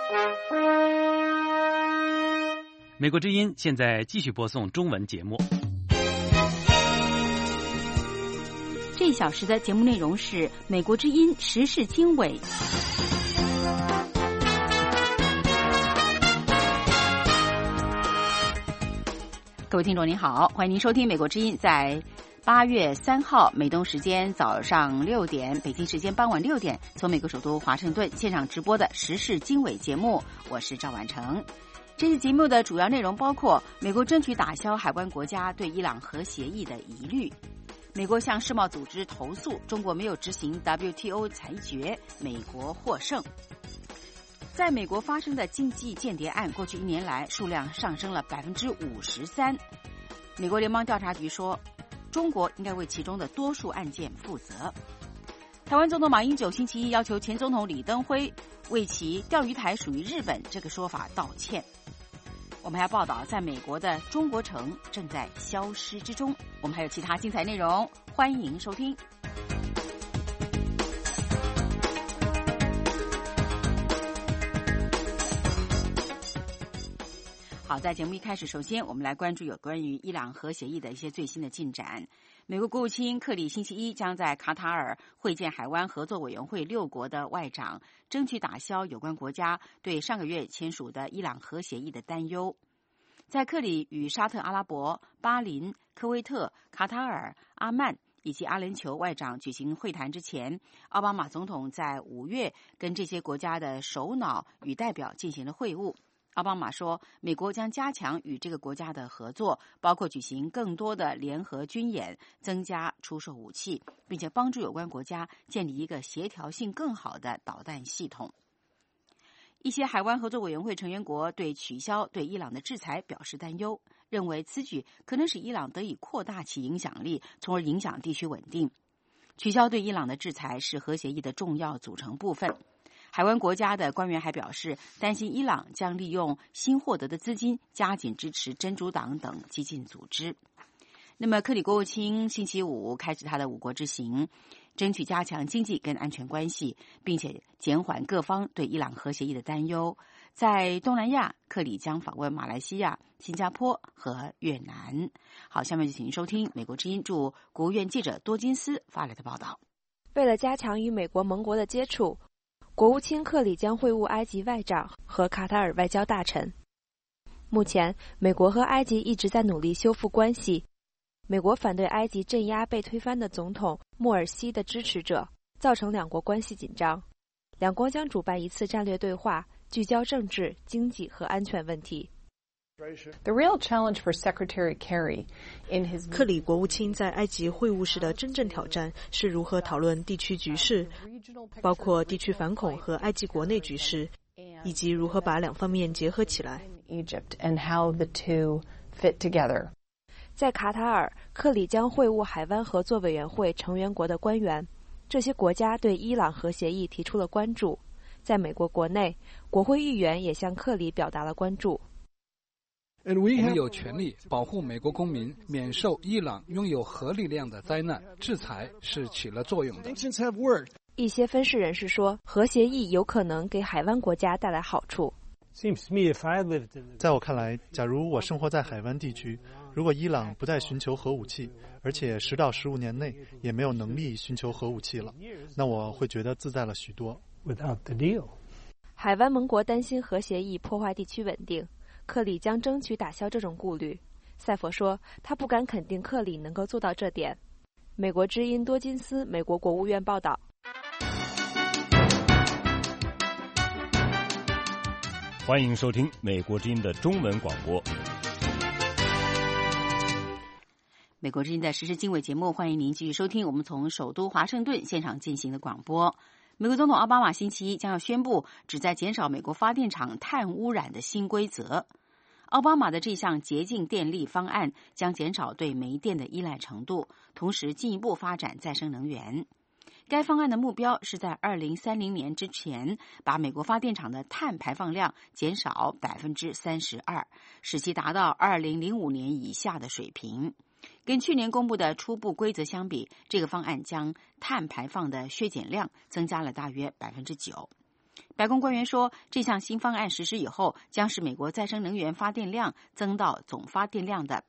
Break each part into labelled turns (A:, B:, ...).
A: 美国之音现在继续播送中文节目。
B: 这一小时的节目内容是美国之音时事经纬。各位听众您好，欢迎您收听美国之音在8月3号美东时间早上6点，北京时间傍晚6点，从美国首都华盛顿现场直播的时事经纬节目，我是赵婉成。这次节目的主要内容包括美国争取打消海湾国家对伊朗核协议的疑虑，美国向世贸组织投诉中国没有执行 WTO 裁决，美国获胜。在美国发生的经济间谍案，过去1年来数量上升了53%。美国联邦调查局说，中国应该为其中的多数案件负责。台湾总统马英九星期一要求前总统李登辉为其钓鱼台属于日本这个说法道歉。我们还报道，在美国的中国城正在消失之中。我们还有其他精彩内容，欢迎收听。好，在节目一开始，首先我们来关注有关于伊朗核协议的一些最新的进展。美国国务卿克里星期一将在卡塔尔会见海湾合作委员会6国的外长，争取打消有关国家对上个月签署的伊朗核协议的担忧。在克里与沙特阿拉伯、巴林、科威特、卡塔尔、阿曼以及阿联酋外长举行会谈之前，奥巴马总统在5月跟这些国家的首脑与代表进行了会晤。奥巴马说，美国将加强与这个国家的合作，包括举行更多的联合军演，增加出售武器，并且帮助有关国家建立一个协调性更好的导弹系统。一些海湾合作委员会成员国对取消对伊朗的制裁表示担忧，认为此举可能使伊朗得以扩大其影响力，从而影响地区稳定。取消对伊朗的制裁是核协议的重要组成部分。海湾国家的官员还表示，担心伊朗将利用新获得的资金加紧支持真主党等激进组织。那么克里国务卿星期五开始他的5国之行，争取加强经济跟安全关系，并且减缓各方对伊朗核协议的担忧。在东南亚，克里将访问马来西亚、新加坡和越南。好，下面就请您收听美国之音驻国务院记者多金斯发来的报道。
C: 为了加强与美国盟国的接触，国务卿克里将会晤埃及外长和卡塔尔外交大臣。目前，美国和埃及一直在努力修复关系。美国反对埃及镇压被推翻的总统穆尔西的支持者，造成两国关系紧张。两国将主办一次战略对话，聚焦政治、经济和安全问题。
D: The real challenge for Secretary Kerry in his
E: 克里国务卿在埃及会晤时的真正挑战是如何讨论地区局势，包括地区反恐和埃及国内局势，以及如何把两方面结合起来。
D: Egypt and how the two fit together.
C: 在卡塔尔，克里将会晤海湾合作委员会成员国的官员，这些国家对伊朗核协议提出了关注。在美国国内，国会议员也向克里表达了关注。
F: 我们有权利保护美国公民免受伊朗拥有核力量的灾难，制裁是起了作用的。
C: 一些分析人士说，核协议有可能给海湾国家带来好处。
G: 在我看来，假如我生活在海湾地区，如果伊朗不再寻求核武器，而且10到15年内也没有能力寻求核武器了，那我会觉得自在了许多。
C: 海湾盟国担心核协议破坏地区稳定，克里将争取打消这种顾虑。塞佛说，他不敢肯定克里能够做到这点。美国之音多金斯美国国务院报道。
H: 欢迎收听美国之音的中文广播。
B: 美国之音的时事经纬节目，欢迎您继续收听我们从首都华盛顿现场进行的广播。美国总统奥巴马星期一将要宣布旨在减少美国发电厂碳污染的新规则。奥巴马的这项洁净电力方案将减少对煤电的依赖程度，同时进一步发展再生能源。该方案的目标是在2030年之前把美国发电厂的碳排放量减少32%，使其达到2005年以下的水平。跟去年公布的初步规则相比，这个方案将碳排放的削减量增加了大约9%。 白宫官员说，这项新方案实施以后，将使美国再生能源发电量增到总发电量的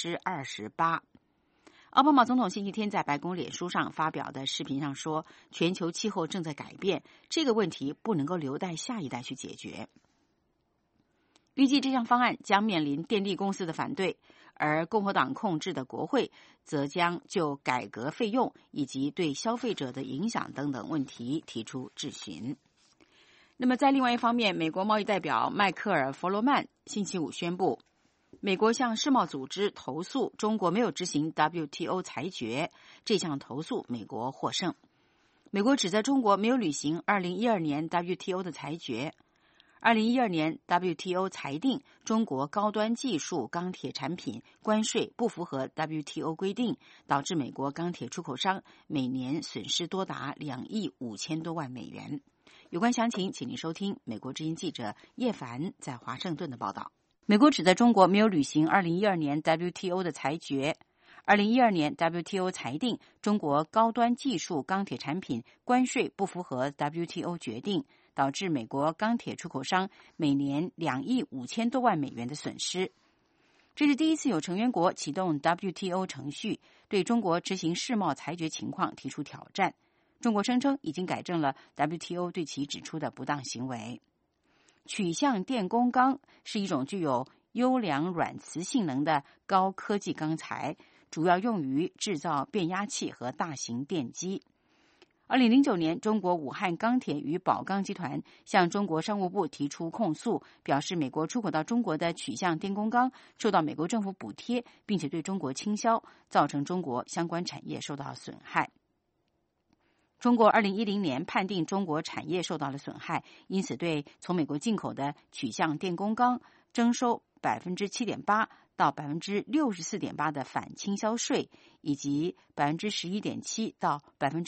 B: 28%。奥巴马总统星期天在白宫脸书上发表的视频上说，全球气候正在改变，这个问题不能够留待下一代去解决。预计这项方案将面临电力公司的反对，而共和党控制的国会则将就改革费用以及对消费者的影响等等问题提出质询。那么在另外一方面，美国贸易代表迈克尔·弗罗曼星期五宣布，美国向世贸组织投诉中国没有执行 WTO 裁决，这项投诉美国获胜。美国指责中国没有履行2012年 WTO 的裁决。2012年 WTO 裁定中国高端技术钢铁产品关税不符合 WTO 规定，导致美国钢铁出口商每年损失多达2亿5千多万美元。有关详情，请您收听美国之音记者叶凡在华盛顿的报道。美国指责中国没有履行2012年 WTO 的裁决。2012年 WTO 裁定中国高端技术钢铁产品关税不符合 WTO 决定，导致美国钢铁出口商每年2亿5千多万美元的损失。这是第一次有成员国启动 WTO 程序，对中国执行世贸裁决情况提出挑战。中国声称已经改正了 WTO 对其指出的不当行为。曲向电工钢是一种具有优良软磁性能的高科技钢材，主要用于制造变压器和大型电机。2009年，中国武汉钢铁与宝钢集团向中国商务部提出控诉，表示美国出口到中国的曲向电工钢受到美国政府补贴，并且对中国倾销，造成中国相关产业受到损害。中国2010年判定中国产业受到了损害，因此对从美国进口的曲向电工钢征收 7.8% 到 64.8% 的反倾销税，以及 11.7% 到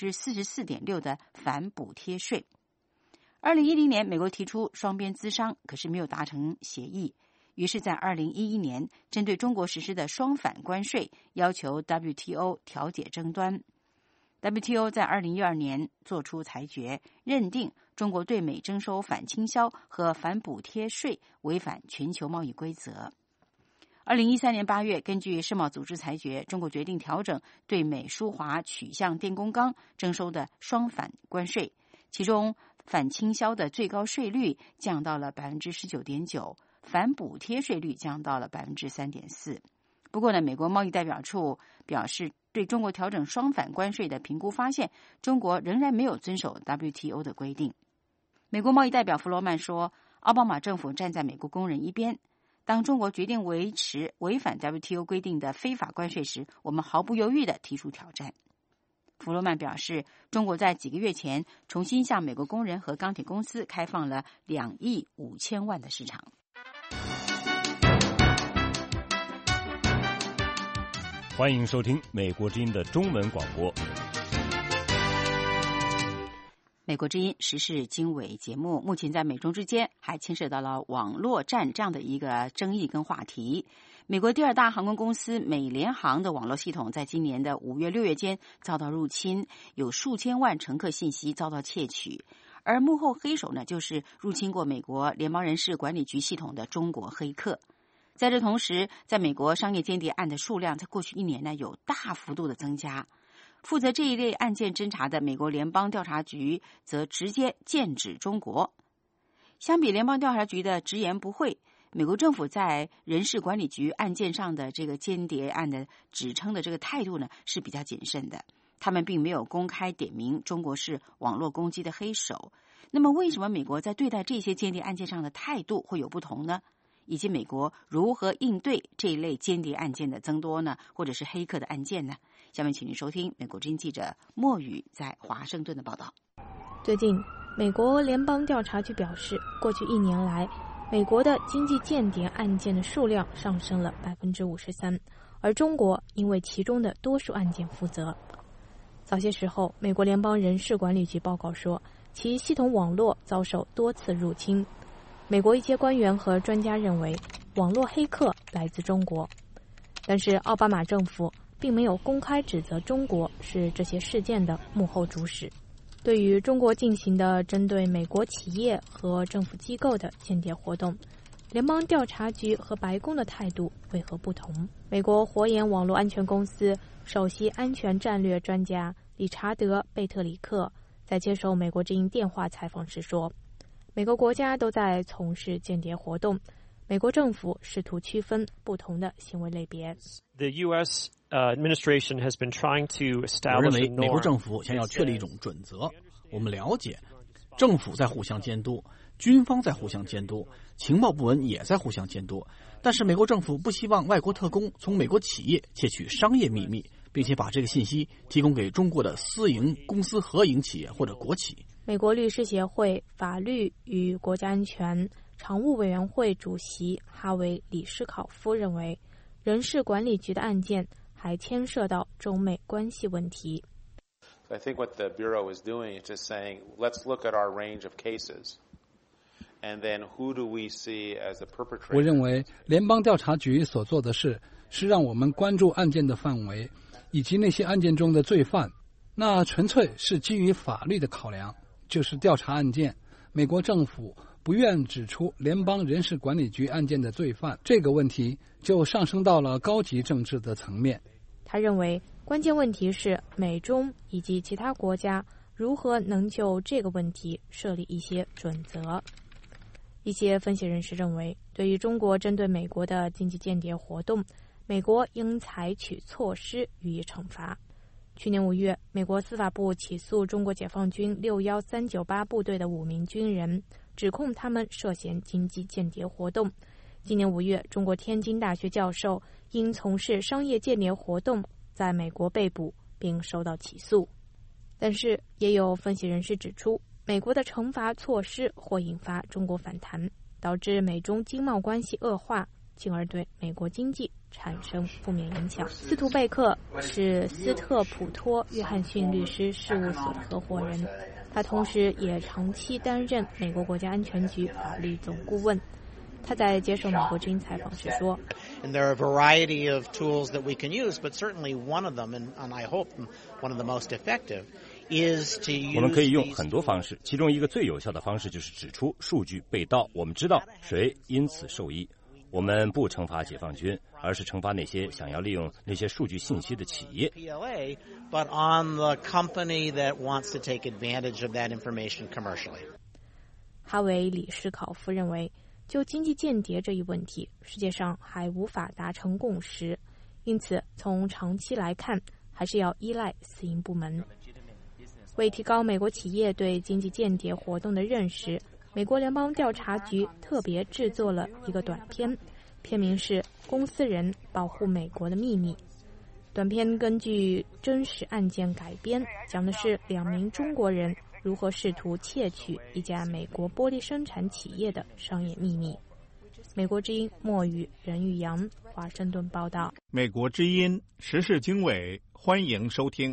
B: 44.6% 的反补贴税。2010年，美国提出双边咨商，可是没有达成协议。于是在2011年，针对中国实施的双反关税，要求 WTO 调解争端。WTO 在2012年作出裁决，认定中国对美征收反倾销和反补贴税违反全球贸易规则。2013年8月，根据世贸组织裁决，中国决定调整对美舒华曲向电工钢征收的双反关税，其中反倾销的最高税率降到了 19.9%， 反补贴税率降到了 3.4%。不过呢，美国贸易代表处表示，对中国调整双反关税的评估发现，中国仍然没有遵守 WTO 的规定。美国贸易代表弗罗曼说，奥巴马政府站在美国工人一边。当中国决定维持违反 WTO 规定的非法关税时，我们毫不犹豫地提出挑战。弗罗曼表示，中国在几个月前重新向美国工人和钢铁公司开放了2亿5千万的市场。
H: 欢迎收听美国之音的中文广播。
B: 美国之音时事经纬节目目前在美中之间还牵涉到了网络战这样的一个争议跟话题。美国第二大航空公司美联航的网络系统在今年的5月6月间遭到入侵，有数千万乘客信息遭到窃取，而幕后黑手呢，就是入侵过美国联邦人事管理局系统的中国黑客。在这同时，在美国商业间谍案的数量在过去1年呢有大幅度的增加。负责这一类案件侦查的美国联邦调查局则直接剑指中国。相比联邦调查局的直言不讳，美国政府在人事管理局案件上的这个间谍案的指称的这个态度呢是比较谨慎的，他们并没有公开点名中国是网络攻击的黑手。那么为什么美国在对待这些间谍案件上的态度会有不同呢？以及美国如何应对这一类间谍案件的增多呢？或者是黑客的案件呢？下面请您收听美国之音记者莫宇在华盛顿的报道。
C: 最近，美国联邦调查局表示，过去1年来，美国的经济间谍案件的数量上升了 53%， 而中国因为其中的多数案件负责。早些时候，美国联邦人事管理局报告说，其系统网络遭受多次入侵。美国一些官员和专家认为，网络黑客来自中国，但是奥巴马政府并没有公开指责中国是这些事件的幕后主使。 对于中国进行的针对美国企业和政府机构的间谍活动，联邦调查局和白宫的态度为何不同？美国火眼网络安全公司首席安全战略专家理查德·贝特里克在接受美国之音电话采访时说，美国国家都在从事间谍活动，美国政府试图区分不同的行为类别。
I: The U.S. administration has been trying to establish.
J: 我认为美国政府想要确立一种准则。我们了解，政府在互相监督，军方在互相监督，情报部门也在互相监督。但是美国政府不希望外国特工从美国企业窃取商业秘密，并且把这个信息提供给中国的私营公司、合营企业或者国企。
C: 美国律师协会法律与国家安全常务委员会主席哈维·里施考夫认为，人事管理局的案件还牵涉到中美关系问题。
K: I think what the Bureau is doing is just saying, let's look at our range of cases, and then who do we see as the perpetrator?
F: 我认为联邦调查局所做的事是让我们关注案件的范围，以及那些案件中的罪犯。那纯粹是基于法律的考量，就是调查案件。美国政府不愿指出联邦人事管理局案件的罪犯，这个问题就上升到了高级政治的层面。
C: 他认为关键问题是美中以及其他国家如何能就这个问题设立一些准则。一些分析人士认为，对于中国针对美国的经济间谍活动，美国应采取措施予以惩罚。去年5月，美国司法部起诉中国解放军61398部队的5名军人，指控他们涉嫌经济间谍活动。今年5月，中国天津大学教授因从事商业间谍活动在美国被捕并受到起诉。但是也有分析人士指出，美国的惩罚措施或引发中国反弹，导致美中经贸关系恶化，进而对美国经济产生负面影响。斯图贝克是斯特普托约翰逊律师事务所的合伙人，他同时也长期担任美国国家安全局法律总顾问。他在接受美国之音采访时说
L: And there are a variety of tools that we can use, but certainly one of them, and I hope one of the most effective, is to use.
H: 我们可以用很多方式，其中一个最有效的方式就是指出数据被盗，我们知道谁因此受益。我们不惩罚解放军，而是惩罚那些想要利用那些数据信息的企业。
L: But on the company that wants to take advantage of that information commercially.
C: 哈维·里施考夫认为，就经济间谍这一问题，世界上还无法达成共识，因此从长期来看，还是要依赖私营部门。为提高美国企业对经济间谍活动的认识，美国联邦调查局特别制作了一个短片，片名是《公司人保护美国的秘密》。短片根据真实案件改编，讲的是2名中国人如何试图窃取一家美国玻璃生产企业的商业秘密。美国之音莫宇、任玉阳，华盛顿报道。
M: 美国之音时事经纬，欢迎收听。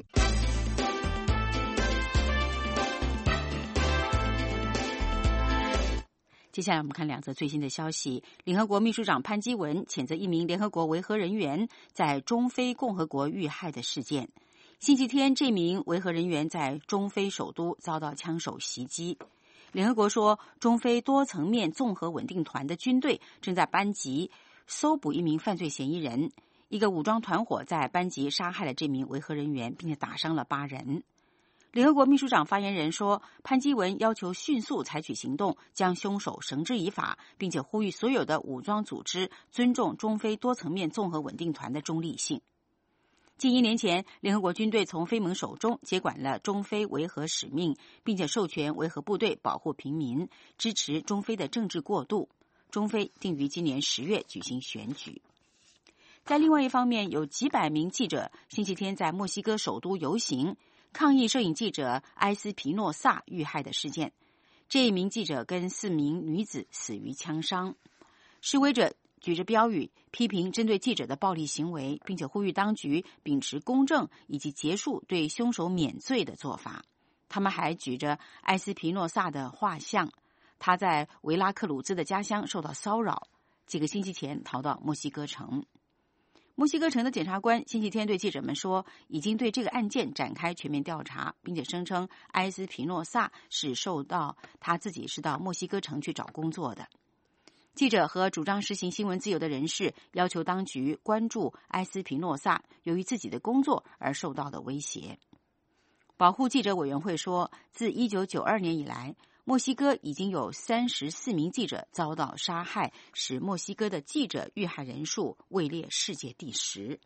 B: 接下来我们看2则最新的消息。联合国秘书长潘基文谴责一名联合国维和人员在中非共和国遇害的事件。星期天，这名维和人员在中非首都遭到枪手袭击。联合国说，中非多层面综合稳定团的军队正在班吉搜捕一名犯罪嫌疑人。一个武装团伙在班吉杀害了这名维和人员，并且打伤了8人。联合国秘书长发言人说，潘基文要求迅速采取行动，将凶手绳之以法，并且呼吁所有的武装组织尊重中非多层面综合稳定团的中立性。近1年前，联合国军队从非盟手中接管了中非维和使命，并且授权维和部队保护平民，支持中非的政治过渡。中非定于今年10月举行选举。在另外一方面，有几百名记者星期天在墨西哥首都游行，抗议摄影记者埃斯皮诺萨遇害的事件。这一名记者跟4名女子死于枪伤。示威者举着标语批评针对记者的暴力行为，并且呼吁当局秉持公正以及结束对凶手免罪的做法。他们还举着埃斯皮诺萨的画像，他在维拉克鲁兹的家乡受到骚扰，几个星期前逃到墨西哥城。 墨西哥城的检察官星期天对记者们说，已经对这个案件展开全面调查，并且声称埃斯皮诺萨他自己是到墨西哥城去找工作的。记者和主张实行新闻自由的人士要求当局关注埃斯皮诺萨由于自己的工作而受到的威胁。保护记者委员会说，自1992年以来，墨西哥已经有34名记者遭到杀害，使墨西哥的记者遇害人数位列世界第10。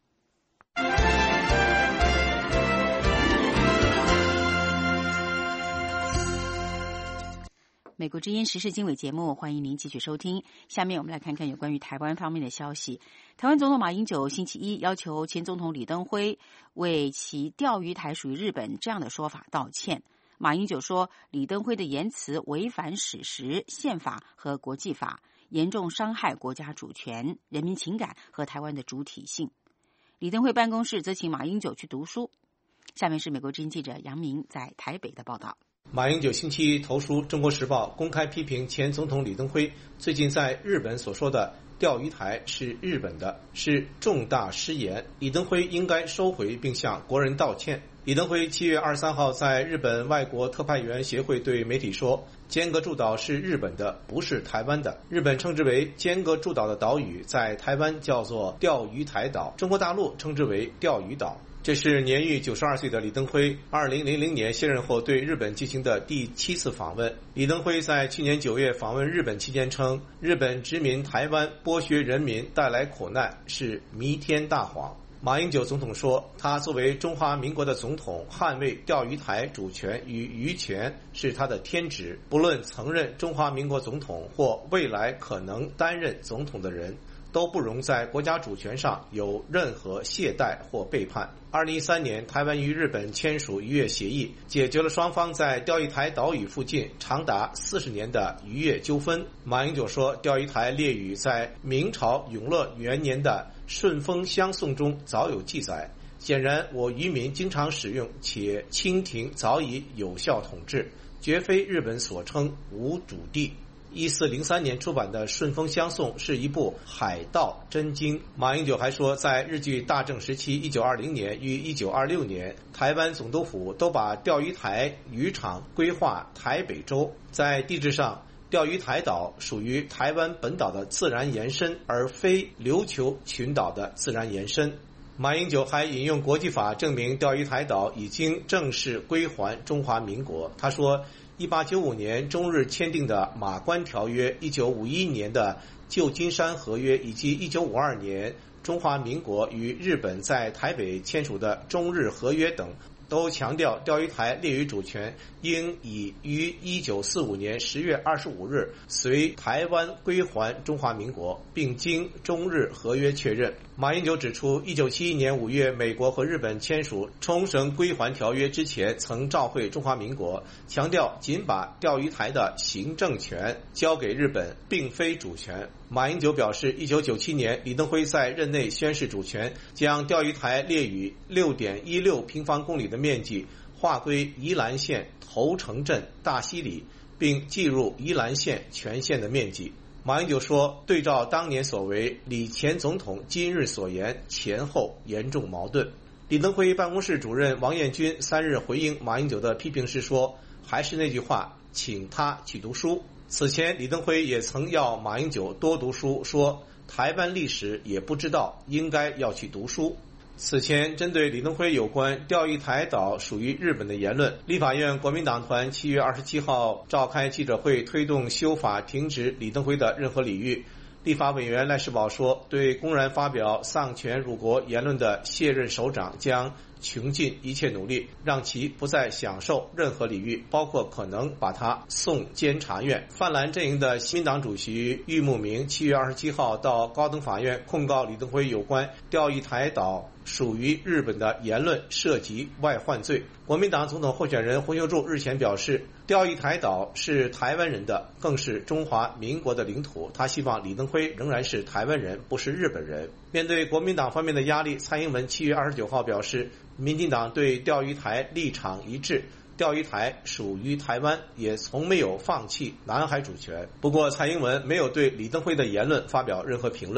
B: 美国之音时事经纬节目，欢迎您继续收听。下面我们来看看有关于台湾方面的消息。台湾总统马英九星期一要求前总统李登辉为其钓鱼台属于日本这样的说法道歉。马英九说，李登辉的言辞违反史实、宪法和国际法，严重伤害国家主权、人民情感和台湾的主体性。李登辉办公室则请马英九去读书。下面是美国之音记者杨明在台北的报道。
N: 马英九星期一投书《中国时报》，公开批评前总统李登辉最近在日本所说的钓鱼台是日本的，是重大失言。李登辉应该收回并向国人道歉。李登辉7月23号在日本外国特派员协会对媒体说，尖阁诸岛是日本的，不是台湾的。日本称之为尖阁诸岛的岛屿在台湾叫做钓鱼台岛，中国大陆称之为钓鱼岛。这是年逾92岁的李登辉2000年卸任后对日本进行的第7次访问。李登辉在去年9月访问日本期间称，日本殖民台湾剥削人民带来苦难是弥天大谎。马英九总统说，他作为中华民国的总统，捍卫钓鱼台主权与渔权是他的天职，不论曾任中华民国总统或未来可能担任总统的人，都不容在国家主权上有任何懈怠或背叛。2013年，台湾与日本签署渔业协议，解决了双方在钓鱼台岛屿附近长达40年的渔业纠纷。马英九说，钓鱼台列屿在明朝永乐元年的顺风相送中早有记载，显然我渔民经常使用，且清廷早已有效统治，绝非日本所称无主地。1403年出版的《顺风相送》是一部海盗真经。马英九还说，在日据大正时期1920年与1926年，台湾总督府都把钓鱼台渔场规划台北州，在地质上，钓鱼台岛属于台湾本岛的自然延伸，而非琉球群岛的自然延伸。马英九还引用国际法证明钓鱼台岛已经正式归还中华民国。他说，1895年中日签订的马关条约、1951年的旧金山合约以及1952年中华民国与日本在台北签署的中日合约等，都强调钓鱼台列屿主权应以于1945年10月25日随台湾归还中华民国，并经中日合约确认。马英九指出，1971年5月美国和日本签署冲绳归还条约之前，曾照会中华民国，强调仅把钓鱼台的行政权交给日本，并非主权。马英九表示，1997年李登辉在任内宣示主权，将钓鱼台列屿 6.16 平方公里的面积划归宜兰县头城镇大溪里，并计入宜兰县全县的面积。马英九说，对照当年所为，李前总统今日所言前后严重矛盾。李登辉办公室主任王彦军3日回应马英九的批评时说，还是那句话，请他去读书。此前李登辉也曾要马英九多读书，说台湾历史也不知道，应该要去读书。此前针对李登辉有关钓鱼台岛属于日本的言论，立法院国民党团7月27号召开记者会，推动修法停止李登辉的任何礼遇。立法委员赖士葆说，对公然发表丧权辱国言论的卸任首长将穷尽一切努力，让其不再享受任何礼遇，包括可能把他送监察院。泛蓝阵营的新民党主席郁慕明7月27号到高等法院控告李登辉有关钓鱼台岛属于日本的言论涉及外患罪。国民党总统候选人洪秀柱日前表示，钓鱼台岛是台湾人的，更是中华民国的领土，他希望李登辉仍然是台湾人，不是日本人。面对国民党方面的压力，蔡英文7月29号表示，民进党对钓鱼台立场一致，钓鱼台属于台湾，也从没有放弃南海主权。不过蔡英文没有对李登辉的言论发表任何评论。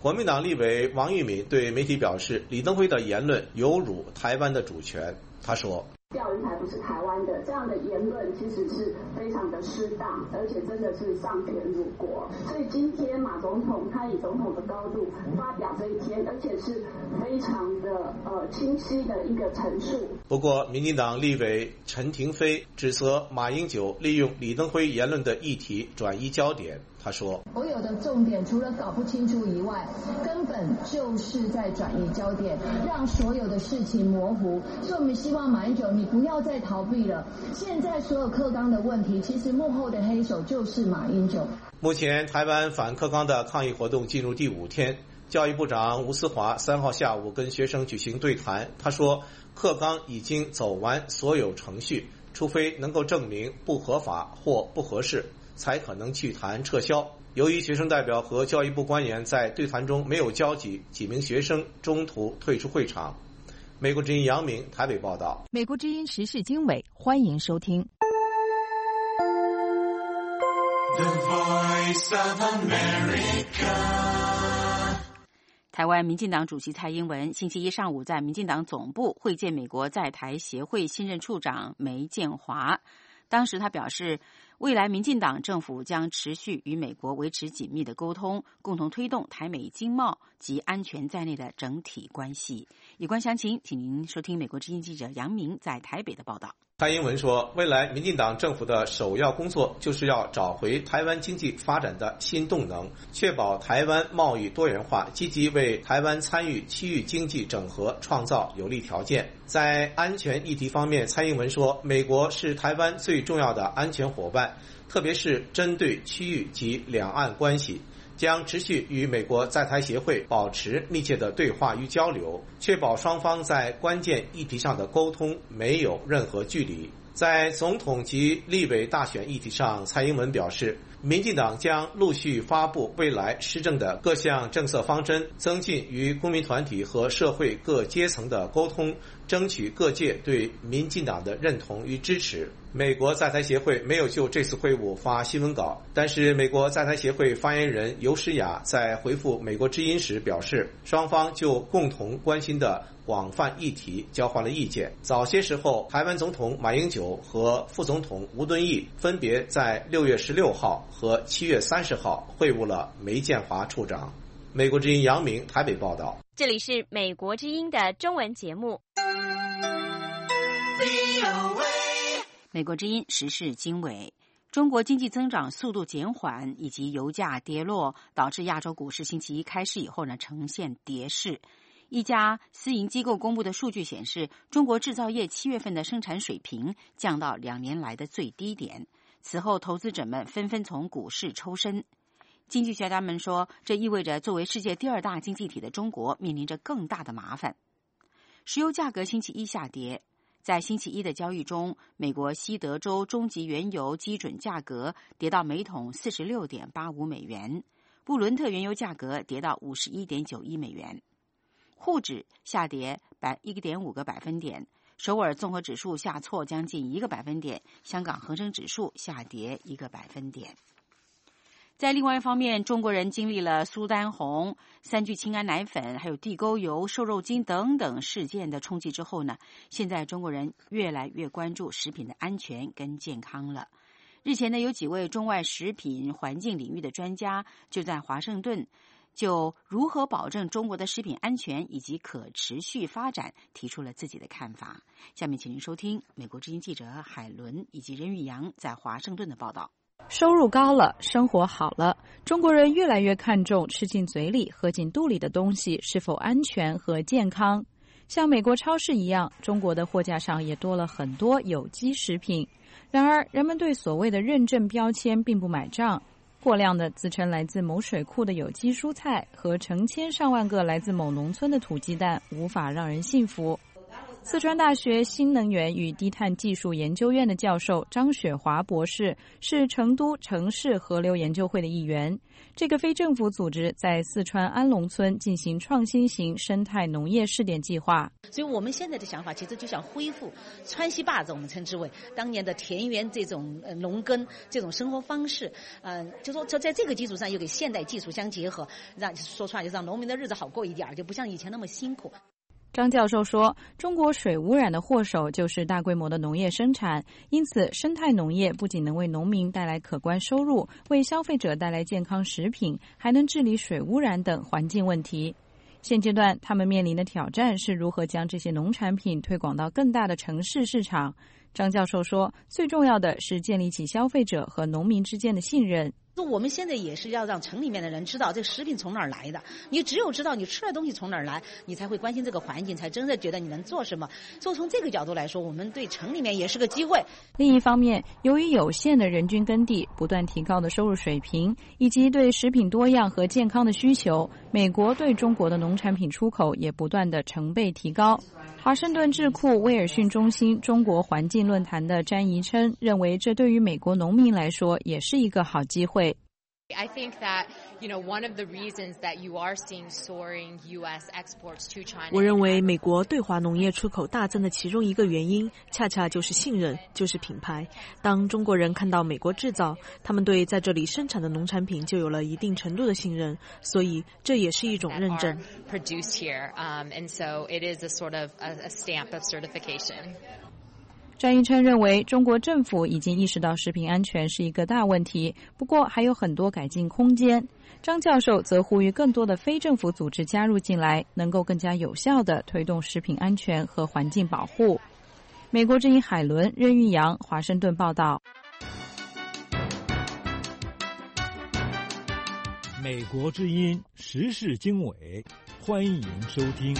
N: 国民党立委王玉敏对媒体表示，李登辉的言论有辱台湾的主权。他说，
O: 钓鱼台不是台湾的，这样的言论其实是非常的失当，而且真的是丧权辱国。所以今天马总统他以总统的高度发表这一篇，而且是非常的清晰的一个陈述。
N: 不过，民进党立委陈亭妃指责马英九利用李登辉言论的议题转移焦点。他说，
P: 所有的重点除了搞不清楚以外，根本就是在转移焦点，让所有的事情模糊。所以我们希望马英九你不要再逃避了，现在所有课纲的问题，其实幕后的黑手就是马英九。
N: 目前台湾反课纲的抗议活动进入第5天，教育部长吴思华3号下午跟学生举行对谈，他说课纲已经走完所有程序，除非能够证明不合法或不合适，才可能去谈撤销。由于学生代表和教育部官员在对谈中没有交集，几名学生中途退出会场。美国之音杨明台北报道。
Q: 美国之音时事经纬，欢迎收听。
B: The Voice of America。台湾民进党主席蔡英文星期一上午在民进党总部会见美国在台协会新任处长梅建华。当时他表示，未来民进党政府将持续与美国维持紧密的沟通，共同推动台美经贸及安全在内的整体关系。有关详情，请您收听美国之音记者杨明在台北的报道。
N: 蔡英文说，未来民进党政府的首要工作就是要找回台湾经济发展的新动能，确保台湾贸易多元化，积极为台湾参与区域经济整合创造有利条件。在安全议题方面，蔡英文说，美国是台湾最重要的安全伙伴，特别是针对区域及两岸关系，将持续与美国在台协会保持密切的对话与交流，确保双方在关键议题上的沟通没有任何距离。在总统及立委大选议题上，蔡英文表示，民进党将陆续发布未来施政的各项政策方针，增进与公民团体和社会各阶层的沟通，争取各界对民进党的认同与支持。美国在台协会没有就这次会晤发新闻稿，但是美国在台协会发言人尤诗雅在回复美国之音时表示，双方就共同关心的广泛议题交换了意见。早些时候，台湾总统马英九和副总统吴敦义分别在6月16号和7月30号会晤了梅建华处长。美国之音杨明台北报道。
R: 这里是美国之音的中文节目。
B: 美国之音时事经纬。中国经济增长速度减缓以及油价跌落，导致亚洲股市星期一开市以后呈现跌势。一家私营机构公布的数据显示，中国制造业7月份的生产水平降到2年来的最低点。此后，投资者们纷纷从股市抽身。经济学家们说，这意味着作为世界第2大经济体的中国面临着更大的麻烦。石油价格星期一下跌。在星期一的交易中，美国西德州中级原油基准价格跌到每桶46.85美元，布伦特原油价格跌到51.91美元。沪指下跌1.5个百分点，首尔综合指数下挫将近1个百分点，香港恒生指数下跌1个百分点。在另外一方面，中国人经历了苏丹红、3聚氰胺奶粉还有地沟油、瘦肉精等等事件的冲击之后呢，现在中国人越来越关注食品的安全跟健康了。日前呢，有几位中外食品环境领域的专家就在华盛顿就如何保证中国的食品安全以及可持续发展提出了自己的看法。下面请您收听美国之音记者海伦以及任玉阳在华盛顿的报道。
S: 收入高了，生活好了，中国人越来越看重吃进嘴里、喝进肚里的东西是否安全和健康。像美国超市一样，中国的货架上也多了很多有机食品。然而，人们对所谓的认证标签并不买账。过量的自称来自某水库的有机蔬菜和成千上万个来自某农村的土鸡蛋无法让人信服。 四川大学新能源与低碳技术研究院的教授张雪华博士是成都城市河流研究会的一员。这个非政府组织在四川安龙村进行创新型生态农业试点计划。
T: 所以我们现在的想法其实就想恢复川西坝子，我们称之为当年的田园这种农耕这种生活方式，就说在这个基础上又给现代技术相结合，说出来就让农民的日子好过一点，就不像以前那么辛苦。
S: 张教授说，中国水污染的祸首就是大规模的农业生产，因此生态农业不仅能为农民带来可观收入，为消费者带来健康食品，还能治理水污染等环境问题。现阶段他们面临的挑战是如何将这些农产品推广到更大的城市市场。张教授说，最重要的是建立起消费者和农民之间的信任。
T: 我们现在也是要让城里面的人知道这食品从哪儿来的，你只有知道你吃的东西从哪儿来，你才会关心这个环境，才真的觉得你能做什么。所以从这个角度来说，我们对城里面也是个机会。
S: 另一方面，由于有限的人均耕地、不断提高的收入水平，以及对食品多样和健康的需求，美国对中国的农产品出口也不断的成倍提高。华盛顿智库威尔逊中心中国环境论坛的詹宜琛认为，这对于美国农民来说也是一个好机会。
U: I think that, one of the reasons that you are seeing soaring U.S. exports to China.
E: 我认为美国对华农业出口大增的其中一个原因，恰恰就是信任，就是品牌。当中国人看到美国制造，他们对在这里生产的农产品就有了一定程度的信任，所以这也是一种认证。
U: Produced here, and so it is a sort of a stamp of certification.
S: 詹宜琛认为，中国政府已经意识到食品安全是一个大问题，不过还有很多改进空间。张教授则呼吁更多的非政府组织加入进来，能够更加有效地推动食品安全和环境保护。美国之音海伦、任玉阳，华盛顿报道。
V: 美国之音时事经纬，欢迎收听。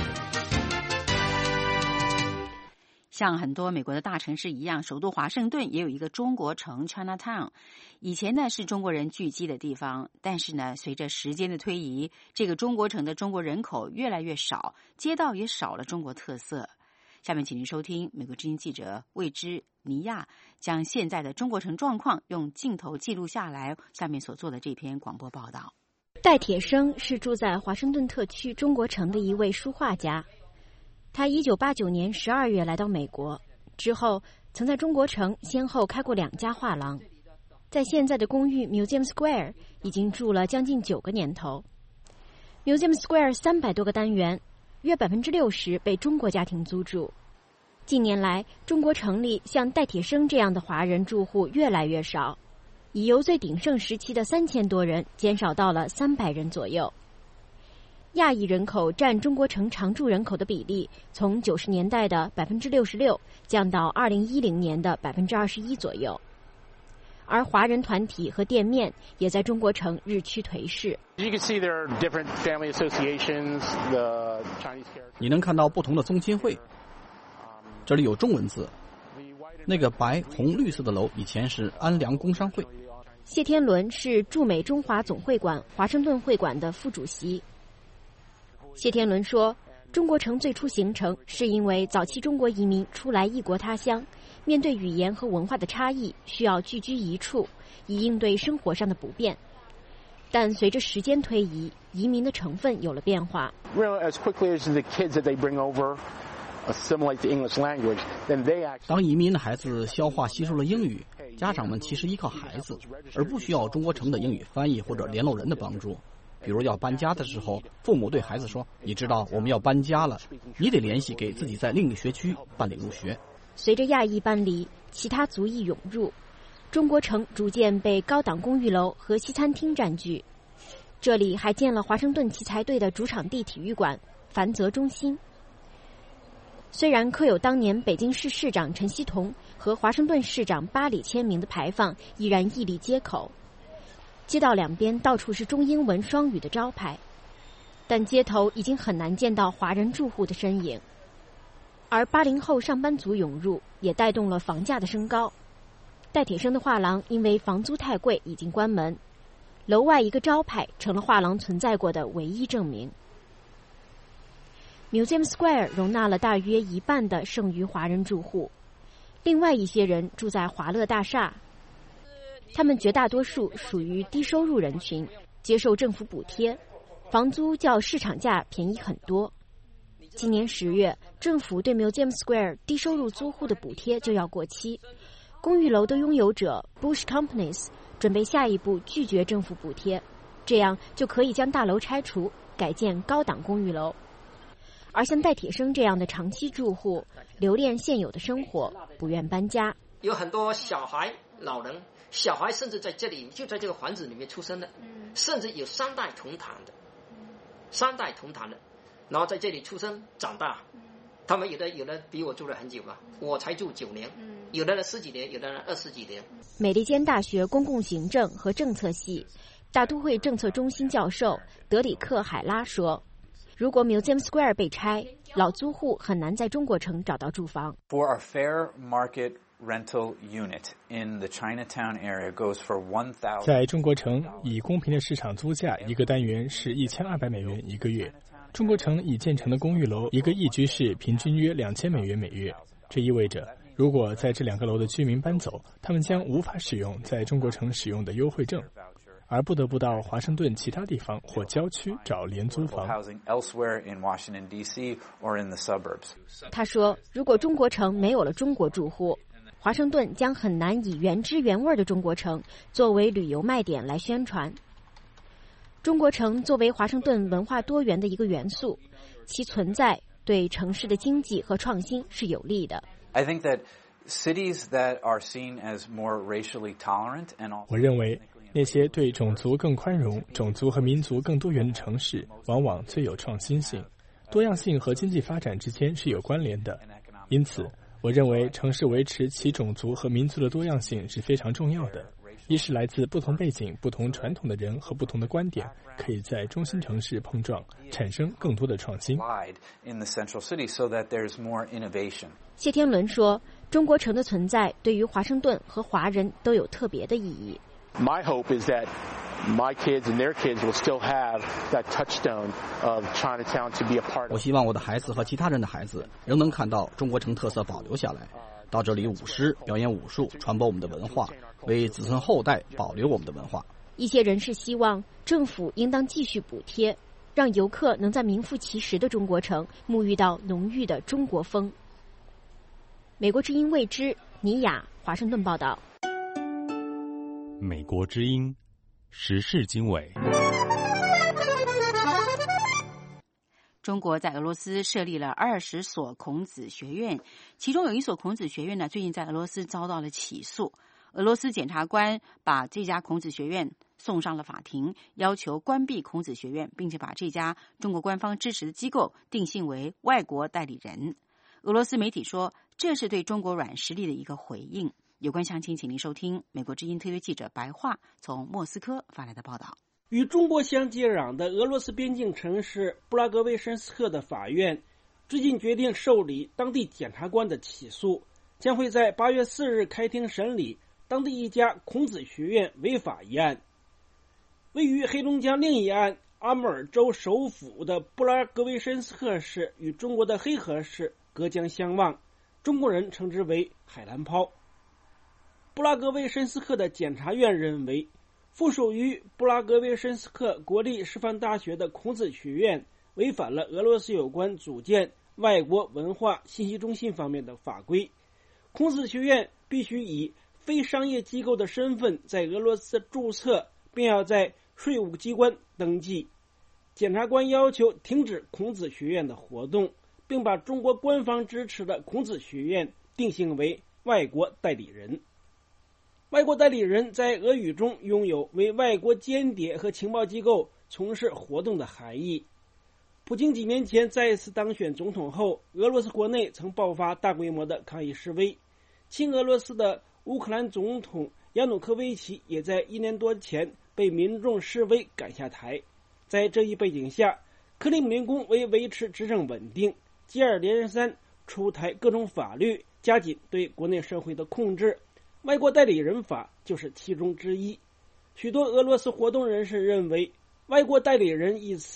B: 像很多美国的大城市一样，首都华盛顿也有一个中国城 Chinatown。以前呢是中国人聚集的地方，但是呢随着时间的推移，这个中国城的中国人口越来越少，街道也少了中国特色。下面请您收听美国之音记者魏之尼亚将现在的中国城状况用镜头记录下来，下面所做的这篇广播报道。
W: 戴铁生是住在华盛顿特区中国城的一位书画家。他1989年12月来到美国，之后曾在中国城先后开过2家画廊，在现在的公寓 Museum Square 已经住了将近9个年头。Museum Square 300多个单元，约60%被中国家庭租住。近年来，中国城里像戴铁生这样的华人住户越来越少，已由最鼎盛时期的3000多人减少到了300人左右。亚裔人口占中国城常住人口的比例从90年代的66%降到2010年的21%左右，而华人团体和店面也在中国城日趋颓势。
J: 你能看到不同的宗亲会，这里有中文字。那个白、红、绿色的楼以前是安良工商会。
W: 谢天伦是驻美中华总会馆华盛顿会馆的副主席。谢天伦说，中国城最初形成是因为早期中国移民初来异国他乡，面对语言和文化的差异，需要聚居一处，以应对生活上的不便。但随着时间推移，移民的成分有了变化。
J: 当移民的孩子消化吸收了英语，家长们其实依靠孩子，而不需要中国城的英语翻译或者联络人的帮助。比如要搬家的时候，父母对孩子说，你知道我们要搬家了，你得联系给自己在另一个学区办理入学。
W: 随着亚裔搬离，其他族裔涌入，中国城逐渐被高档公寓楼和西餐厅占据。这里还建了华盛顿奇才队的主场地体育馆凡泽中心。虽然刻有当年北京市市长陈锡同和华盛顿市长巴里签名的牌坊依然屹立街口，街道两边到处是中英文双语的招牌，但街头已经很难见到华人住户的身影。而80后上班族涌入，也带动了房价的升高。戴铁生的画廊因为房租太贵已经关门，楼外一个招牌成了画廊存在过的唯一证明。 Museum Square 容纳了大约一半的剩余华人住户，另外一些人住在华乐大厦。他们绝大多数属于低收入人群，接受政府补贴，房租较市场价便宜很多。今年10月，政府对 Museum Square 低收入租户的补贴就要过期，公寓楼的拥有者 Bush Companies 准备下一步拒绝政府补贴，这样就可以将大楼拆除，改建高档公寓楼。而像戴铁生这样的长期住户，留恋现有的生活，不愿搬家。
A: 有很多小孩、老人，小孩甚至在这里就在这个房子里面出生的，甚至有3代同堂的，3代同堂的，然后在这里出生长大。他们有的比我住了很久了，我才住9年，有的人10几年，有的人20几年。
W: 美利坚大学公共行政和政策系大都会政策中心教授德里克·海拉说，如果 Museum Square 被拆，老租户很难在中国城找到住房。
D: For a fair market rental unit in the Chinatown area goes for $1,000.
G: 在中国城，以公平的市场租价，一个单元是$1200一个月。中国城已建成的公寓楼，一个一居室平均约$2000每月。这意味着，如果在这2个楼的居民搬走，他们将无法使用在中国城使用的优惠证，而不得不到华盛顿其他地方或郊区找廉租房。
W: 他说，如果中国城没有了中国住户，华盛顿将很难以原汁原味的中国城作为旅游卖点来宣传。中国城作为华盛顿文化多元的一个元素，其存在对城市的经济和创新是有利的。
D: I think that cities that are seen as more racially tolerant and also
G: 我认为那些对种族更宽容、种族和民族更多元的城市，往往最有创新性。多样性和经济发展之间是有关联的，因此，我认为城市维持其种族和民族的多样性是非常重要的。一是来自不同背景、不同传统的人和不同的观点，可以在中心城市碰撞，产生更多的创新。
W: 谢天伦说，中国城的存在对于华盛顿和华人都有特别的意义。
X: My hope is that my kids and their kids will still have that touchstone of Chinatown to be a part of.
J: 我希望我的孩子和其他人的孩子仍能看到中国城特色保留下来，到这里舞狮、表演武术，传播我们的文化，为子孙后代保留我们的文化。
W: 一些人士希望政府应当继续补贴，让游客能在名副其实的中国城沐浴到浓郁的中国风。美国之音未知，尼雅，华盛顿报道。
V: 美国之音时事经纬。
B: 中国在俄罗斯设立了20所孔子学院，其中有一所孔子学院呢，最近在俄罗斯遭到了起诉。俄罗斯检察官把这家孔子学院送上了法庭，要求关闭孔子学院，并且把这家中国官方支持的机构定性为外国代理人。俄罗斯媒体说，这是对中国软实力的一个回应。有关详情，请您收听美国之音特约记者白桦从莫斯科发来的报道。
Y: 与中国相接壤的俄罗斯边境城市布拉格维申斯克的法院最近决定受理当地检察官的起诉，将会在8月4日开庭审理当地一家孔子学院违法一案。位于黑龙江另一岸阿穆尔州首府的布拉格维申斯克市与中国的黑河市隔江相望，中国人称之为海蓝泡。布拉格维申斯克的检察院认为，附属于布拉格维申斯克国立师范大学的孔子学院违反了俄罗斯有关组建外国文化信息中心方面的法规。孔子学院必须以非商业机构的身份在俄罗斯注册，并要在税务机关登记。检察官要求停止孔子学院的活动，并把中国官方支持的孔子学院定性为外国代理人。外国代理人在俄语中拥有为外国间谍和情报机构从事活动的含义。普京几年前再次当选总统后，俄罗斯国内曾爆发大规模的抗议示威。亲俄罗斯的乌克兰总统亚努科维奇也在1年多前被民众示威赶下台。在这一背景下，克里姆林宫为维持执政稳定，接二连三出台各种法律，加紧对国内社会的控制。外国代理人法就是其中之一。许多俄罗斯活动人士认为，外国代理人一词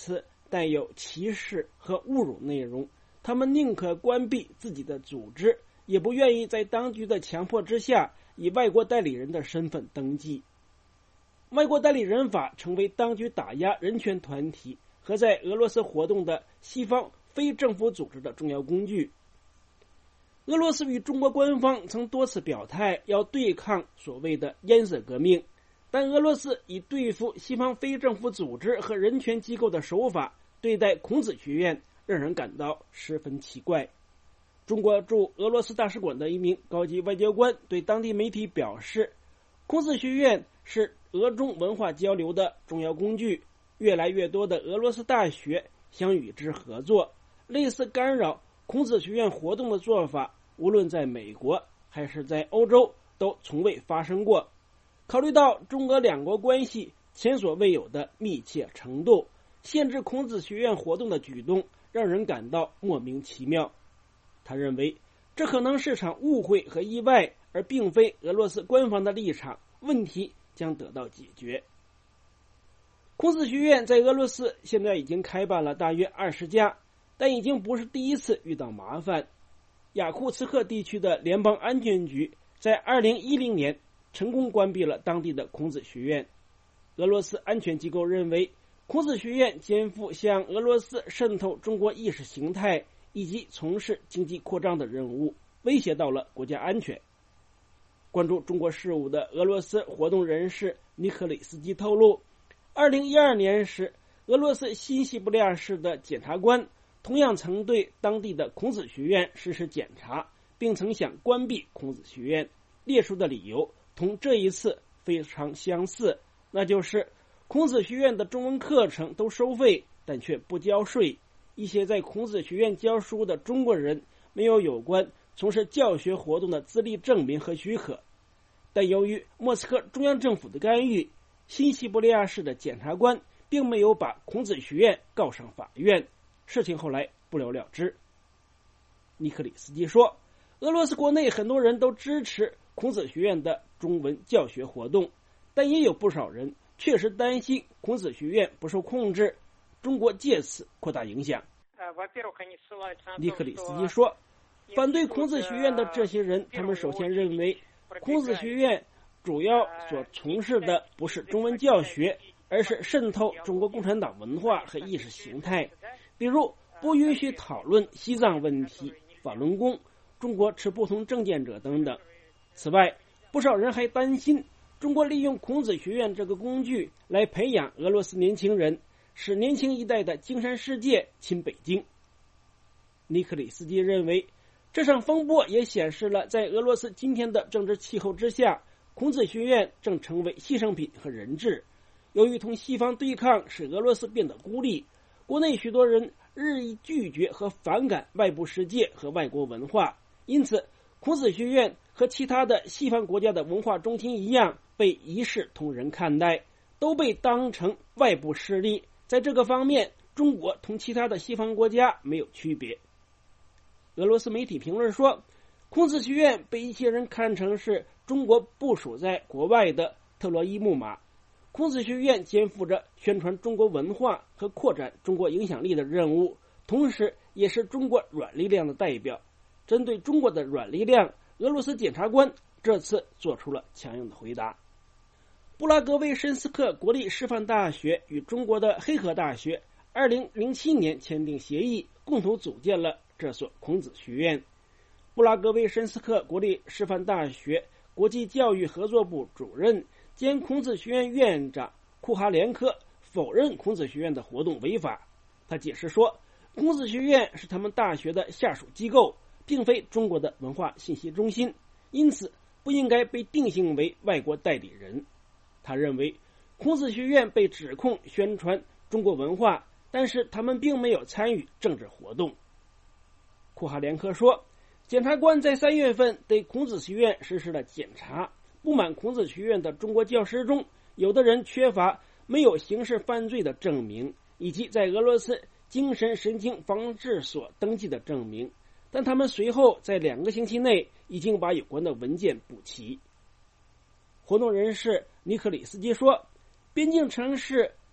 Y: 带有歧视和侮辱内容，他们宁可关闭自己的组织，也不愿意在当局的强迫之下以外国代理人的身份登记。外国代理人法成为当局打压人权团体和在俄罗斯活动的西方非政府组织的重要工具。俄罗斯与中国官方曾多次表态要对抗所谓的颜色革命，但俄罗斯以对付西方非政府组织和人权机构的手法对待孔子学院，让人感到十分奇怪。中国驻俄罗斯大使馆的一名高级外交官对当地媒体表示，孔子学院是俄中文化交流的重要工具，越来越多的俄罗斯大学想与之合作，类似干扰孔子学院活动的做法，无论在美国还是在欧洲都从未发生过。考虑到中俄两国关系前所未有的密切程度，限制孔子学院活动的举动让人感到莫名其妙。他认为这可能是场误会和意外，而并非俄罗斯官方的立场，问题将得到解决。孔子学院在俄罗斯现在已经开办了大约20家，但已经不是第一次遇到麻烦。雅库茨克地区的联邦安全局在2010年成功关闭了当地的孔子学院。俄罗斯安全机构认为，孔子学院肩负向俄罗斯渗透中国意识形态以及从事经济扩张的任务，威胁到了国家安全。关注中国事务的俄罗斯活动人士尼克里斯基透露，2012年时，俄罗斯新西伯利亚市的检察官同样曾对当地的孔子学院实施检查，并曾想关闭孔子学院，列出的理由同这一次非常相似，那就是孔子学院的中文课程都收费，但却不交税，一些在孔子学院教书的中国人没有关从事教学活动的资历证明和许可。但由于莫斯科中央政府的干预，新西伯利亚市的检察官并没有把孔子学院告上法院，事情后来不了了之。尼克里斯基说，俄罗斯国内很多人都支持孔子学院的中文教学活动，但也有不少人确实担心孔子学院不受控制，中国借此扩大影响。尼克里斯基说，反对孔子学院的这些人，他们首先认为孔子学院主要所从事的不是中文教学，而是渗透中国共产党文化和意识形态，比如不允许讨论西藏问题、法轮功、中国持不同政见者等等。此外，不少人还担心中国利用孔子学院这个工具来培养俄罗斯年轻人，使年轻一代的精神世界亲北京。尼克里斯基认为，这场风波也显示了在俄罗斯今天的政治气候之下，孔子学院正成为牺牲品和人质。由于同西方对抗使俄罗斯变得孤立，国内许多人日益拒绝和反感外部世界和外国文化，因此孔子学院和其他的西方国家的文化中心一样，被一视同仁看待，都被当成外部势力。在这个方面，中国同其他的西方国家没有区别。俄罗斯媒体评论说，孔子学院被一些人看成是中国部署在国外的特洛伊木马。孔子学院肩负着宣传中国文化和扩展中国影响力的任务，同时也是中国软力量的代表。针对中国的软力量，俄罗斯检察官这次做出了强硬的回答。布拉格维申斯克国立师范大学与中国的黑河大学2007年签订协议，共同组建了这所孔子学院。布拉格维申斯克国立师范大学国际教育合作部主任兼孔子学院院长库哈连科否认孔子学院的活动违法。他解释说，孔子学院是他们大学的下属机构，并非中国的文化信息中心，因此不应该被定性为外国代理人。他认为，孔子学院被指控宣传中国文化，但是他们并没有参与政治活动。库哈连科说，检察官在3月份对孔子学院实施了检查，不满孔子学院的中国教师中，有的人缺乏没有刑事犯罪的证明，以及在俄罗斯精神神经防治所登记的证明，但他们随后在2个星期内已经把有关的文件补齐。活动人士尼克里斯基说，边境城市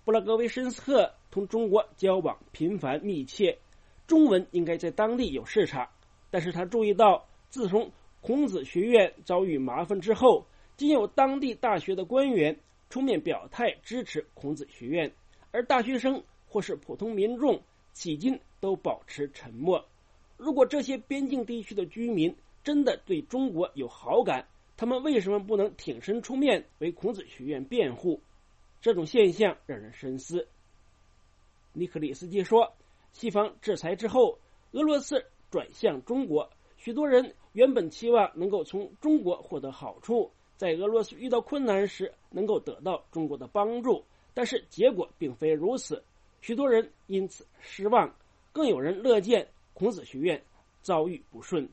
Y: 布拉格维申斯克同中国交往频繁密切，中文应该在当地有市场。但是他注意到，自从孔子学院遭遇麻烦之后，仅有当地大学的官员出面表态支持孔子学院，而大学生或是普通民众迄今都保持沉默。如果这些边境地区的居民真的对中国有好感，他们为什么不能挺身出面为孔子学院辩护？这种现象让人深思。尼克里斯基说，西方制裁之后，俄罗斯转向中国，许多人原本期望能够从中国获得好处，在俄罗斯遇到困难时能够得到中国的帮助，但是结果并非如此，许多人因此失望，更有人乐见孔子学院遭遇不顺。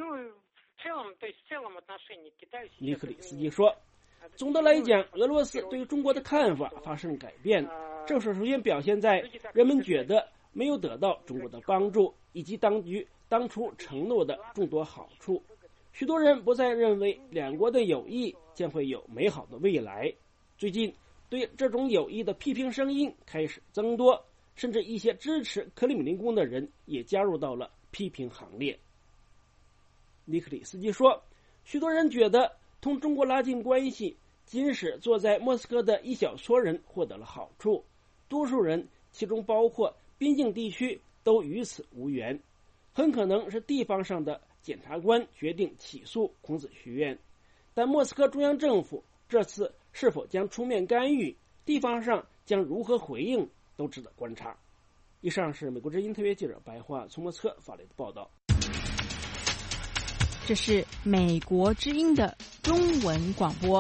Y: 尼克里斯基说，总的来讲，俄罗斯对中国的看法发生改变，这首先表现在人们觉得没有得到中国的帮助，以及当局当初承诺的众多好处。许多人不再认为两国的友谊将会有美好的未来。最近对这种友谊的批评声音开始增多，甚至一些支持克里姆林宫的人也加入到了批评行列。尼克里斯基说，许多人觉得同中国拉近关系仅使坐在莫斯科的一小撮人获得了好处，多数人，其中包括边境地区，都与此无缘。很可能是地方上的检察官决定起诉孔子学院，但莫斯科中央政府这次是否将出面干预，地方上将如何回应，都值得观察。以上是美国之音特约记者白桦从莫斯科发来的报道。
S: 这是美国之音的中文广播。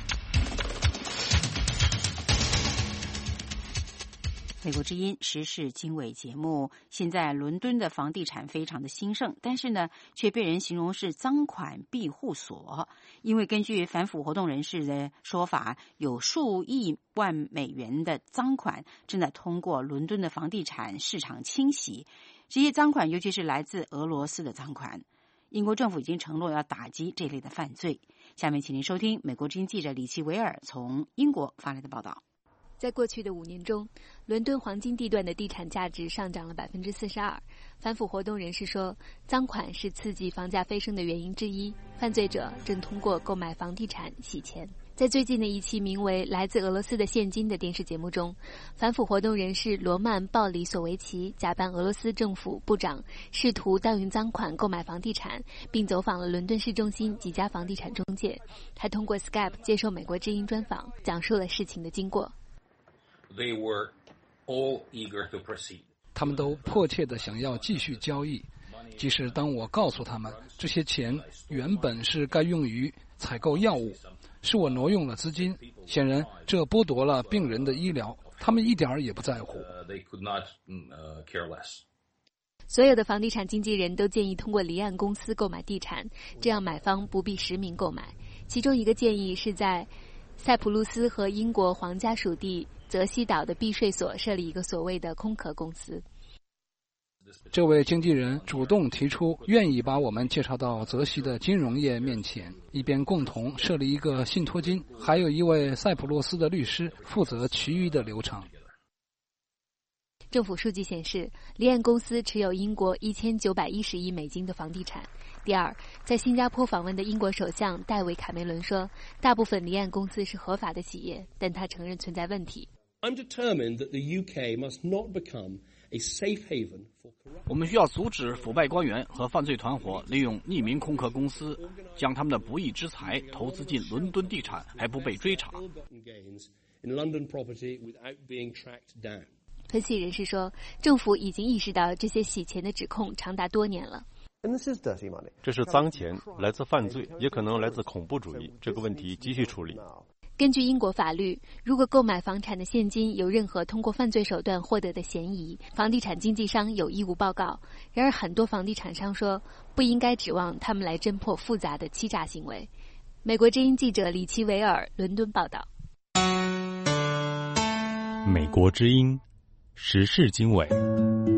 B: 美国之音时事经纬节目，现在伦敦的房地产非常的兴盛，但是呢，却被人形容是赃款庇护所，因为根据反腐活动人士的说法，有数亿万美元的赃款正在通过伦敦的房地产市场清洗，这些赃款尤其是来自俄罗斯的赃款。英国政府已经承诺要打击这类的犯罪。下面请您收听美国之音记者李奇维尔从英国发来的报道。
C: 在过去的5年中，伦敦黄金地段的地产价值上涨了42%。反腐活动人士说，赃款是刺激房价飞升的原因之一，犯罪者正通过购买房地产洗钱。在最近的一期名为《来自俄罗斯的现金》的电视节目中，反腐活动人士罗曼·鲍里索维奇假扮俄罗斯政府部长，试图盗用赃款购买房地产，并走访了伦敦市中心几家房地产中介。他通过 Skype 接受美国之音专访，讲述了事情的经过。
F: They were all eager to proceed.
H: 他们都迫切地想要继续交易，即使当我告诉他们这些钱原本是该用于采购药物，是我挪用了资金，显然这剥夺了病人的医疗，他们一点儿也不在乎。
F: They could not care less.
C: 所有的房地产经纪人都建议通过离岸公司购买地产，这样买方不必实名购买。其中一个建议是在塞浦路斯和英国皇家属地泽西岛的避税所设立一个所谓的空壳公司。
H: 这位经纪人主动提出愿意把我们介绍到泽西的金融业面前，以便共同设立一个信托金，还有一位塞浦路斯的律师负责其余的流程。
C: 政府数据显示，离岸公司持有英国1910亿美金的房地产。第二，在新加坡访问的英国首相戴维·卡梅伦说，大部分离岸公司是合法的企业，但他承认存在问题。
I: I'm determined that the UK must not become a safe haven for corrupt.
J: 我们需要阻止腐败官员和犯罪团伙利用匿名空壳公司，将他们的不义之财投资进伦敦地产，还不被追查。
C: 分析人士说，政府已经意识到这些洗钱的指控长达多年了。
K: 这是脏钱，来自犯罪，也可能来自恐怖主义。这个问题继续处理。
C: 根据英国法律，如果购买房产的现金有任何通过犯罪手段获得的嫌疑，房地产经纪商有义务报告。然而，很多房地产商说不应该指望他们来侦破复杂的欺诈行为。美国之音记者李奇维尔伦敦报道。
V: 美国之音时事经纬。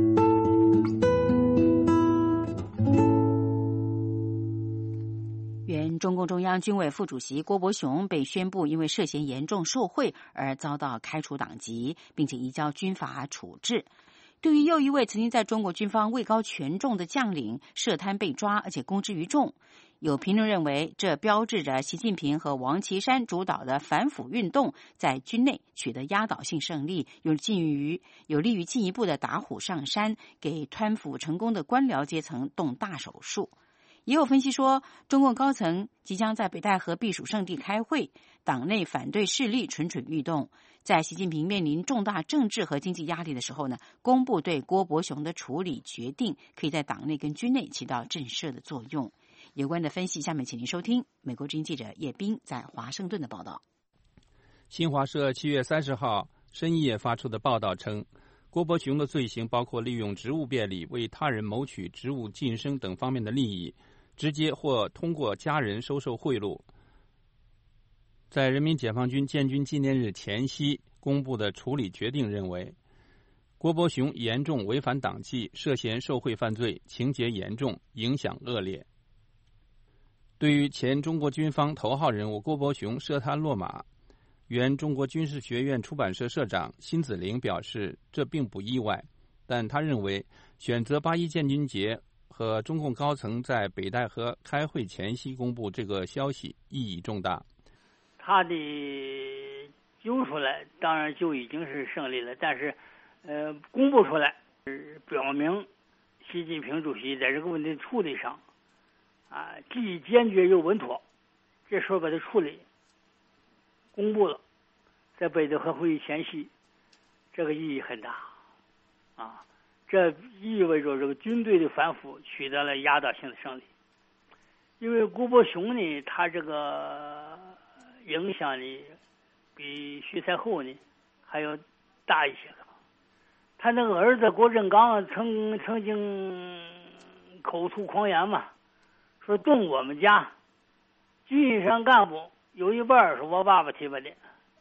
B: 原中共共中央军委副主席郭伯雄被宣布因为涉嫌严重受贿而遭到开除党籍，并且移交军法处置。对于又一位曾经在中国军方位高权重的将领涉贪被抓，而且公之于众，有评论认为，这标志着习近平和王岐山主导的反腐运动在军内取得压倒性胜利，有利于进一步的打虎上山，给贪腐成功的官僚阶层动大手术。也有分析说，中共高层即将在北戴河避暑胜地开会，党内反对势力蠢蠢欲动。在习近平面临重大政治和经济压力的时候呢，公布对郭伯雄的处理决定，可以在党内跟军内起到震慑的作用。有关的分析，下面请您收听美国之音记者叶斌在华盛顿的报道。
L: 新华社7月30号深夜发出的报道称，郭伯雄的罪行包括利用职务便利为他人谋取职务晋升等方面的利益，直接或通过家人收受贿赂。在人民解放军建军纪念日前夕公布的处理决定认为，郭伯雄严重违反党纪，涉嫌受贿犯罪，情节严重，影响恶劣。对于前中国军方头号人物郭伯雄涉贪落马，原中国军事学院出版社社长辛子陵表示，这并不意外，但他认为选择8·1建军节和中共高层在北戴河开会前夕公布这个消息意义重大。
M: 他的揪出来当然就已经是胜利了，但是公布出来表明习近平主席在这个问题处理上既坚决又稳妥，这时候把它处理公布了，在北戴河会议前夕，这个意义很大这意味着这个军队的反腐取得了压倒性的胜利。因为郭伯雄呢，他这个影响呢比徐才厚呢还要大一些。他那个儿子郭振刚曾经口吐狂言嘛，说动我们家军上干部有一半是我爸爸提拔的，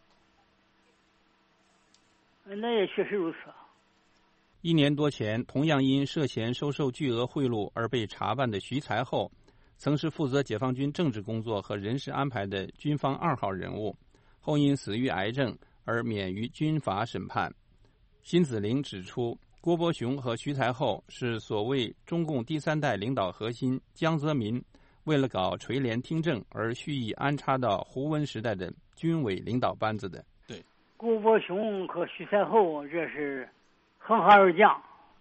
M: 那也确实如此。
L: 1年多前，同样因涉嫌收受巨额贿赂而被查办的徐才厚，曾是负责解放军政治工作和人事安排的军方2号人物，后因死于癌症而免于军法审判。辛子陵指出，郭伯雄和徐才厚是所谓中共第3代领导核心江泽民为了搞垂帘听政而蓄意安插到胡温时代的军委领导班子的。
M: 对，郭伯雄和徐才厚这是横行而将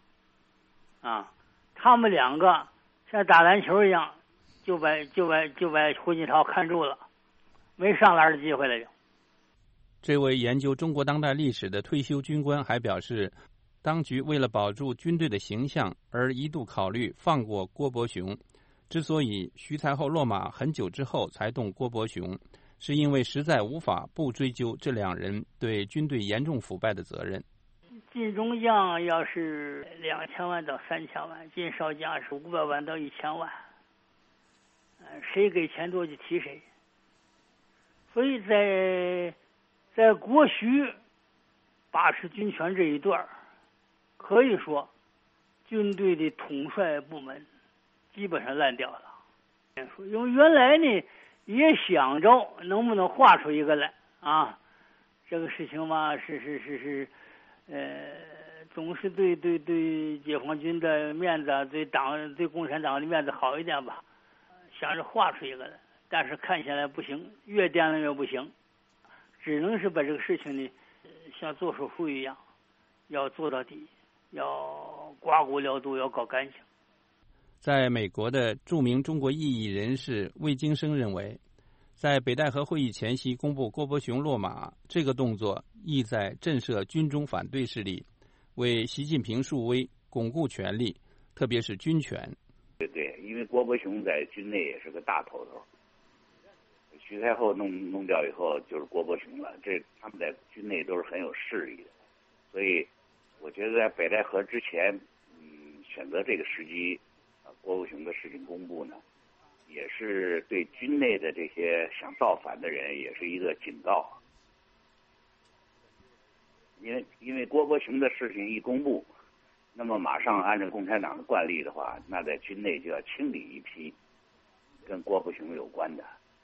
M: 他们2个像打篮球一样，就把胡锦涛看住了，没上篮的机会了就。
L: 这位研究中国当代历史的退休军官还表示，当局为了保住军队的形象而一度考虑放过郭伯雄。之所以徐才厚落马很久之后才动郭伯雄，是因为实在无法不追究这2人对军队严重腐败的责任。
M: 进中将要是2000万到3000万，进少将是500万到1000万，谁给钱多就提谁。所以在郭徐把持军权这一段，可以说军队的统帅部门基本上烂掉了。因为原来呢也想着能不能画出一个来这个事情嘛是总是对解放军的面子，对共产党的面子好一点吧，想着画出一个来，但是看起来不行，越掂量越不行，只能是把这个事情呢像做手术一样，要做到底，要刮骨疗毒，要搞干净。
L: 在美国的著名中国异议人士魏京生认为，在北戴河会议前夕公布郭伯雄落马，这个动作意在震慑军中反对势力，为习近平树威，巩固权力，特别是军权。
O: 对，因为郭伯雄在军内也是个大头头，徐才厚弄掉以后就是郭伯雄了，他们在军内都是很有势力的，所以我觉得在北戴河之前，选择这个时机，郭伯雄的事情公布呢，也是对军内的这些想造反的人也是一个警告。因为郭伯雄的事情一公布，那么马上按照共产党的惯例的话，那在军内就要清理一批跟郭伯雄有关的，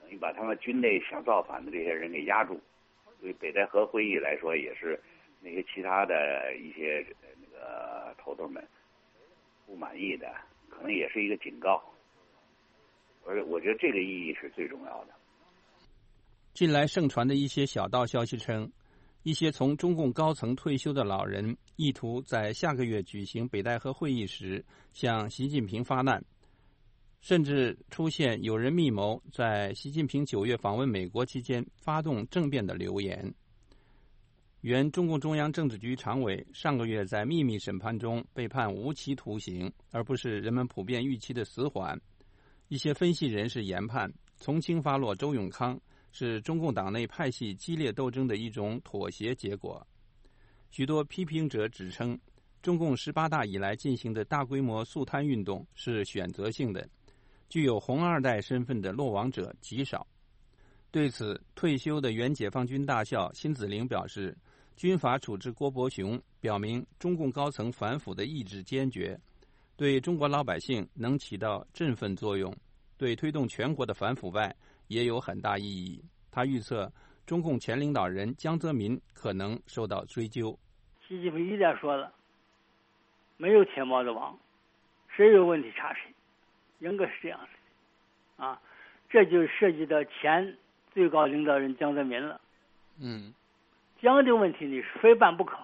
O: 等于把他们军内想造反的这些人给压住。对北戴河会议来说，也是那些其他的一些那个头头们不满意的，可能也是一个警告。而我觉得这个意义是最重要的。
L: 近来盛传的一些小道消息称，一些从中共高层退休的老人意图在下个月举行北戴河会议时向习近平发难，甚至出现有人密谋在习近平9月访问美国期间发动政变的流言。原中共中央政治局常委上个月在秘密审判中被判无期徒刑，而不是人们普遍预期的死缓。一些分析人士研判，从轻发落周永康是中共党内派系激烈斗争的一种妥协结果。许多批评者指称，中共18大以来进行的大规模肃贪运动是选择性的，具有红二代身份的落网者极少。对此，退休的原解放军大校辛子陵表示，军法处置郭伯雄表明中共高层反腐的意志坚决，对中国老百姓能起到振奋作用，对推动全国的反腐败也有很大意义。他预测中共前领导人江泽民可能受到追究。
M: 习近平一再说了，没有铁帽子王，谁有问题查谁，应该是这样的啊。这就涉及到前最高领导人江泽民了。江的问题呢是非办不可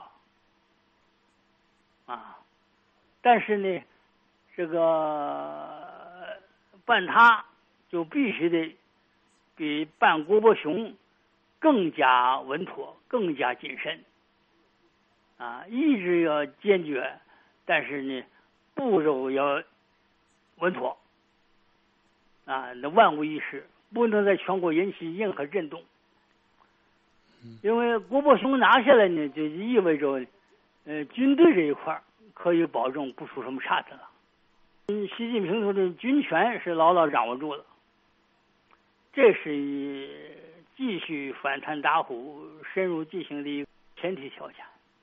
M: 啊，但是呢，这个办他就必须得比办郭伯雄更加稳妥，更加谨慎啊，意志要坚决，但是呢，步骤要稳妥啊，那万无一失，不能在全国引起任何震动。因为郭伯雄拿下来呢，就意味着军队这一块可以保证不出什么岔子了。习近平说的军权是牢牢掌握住了，这是继续反贪打虎、深入进行的一个前提条件。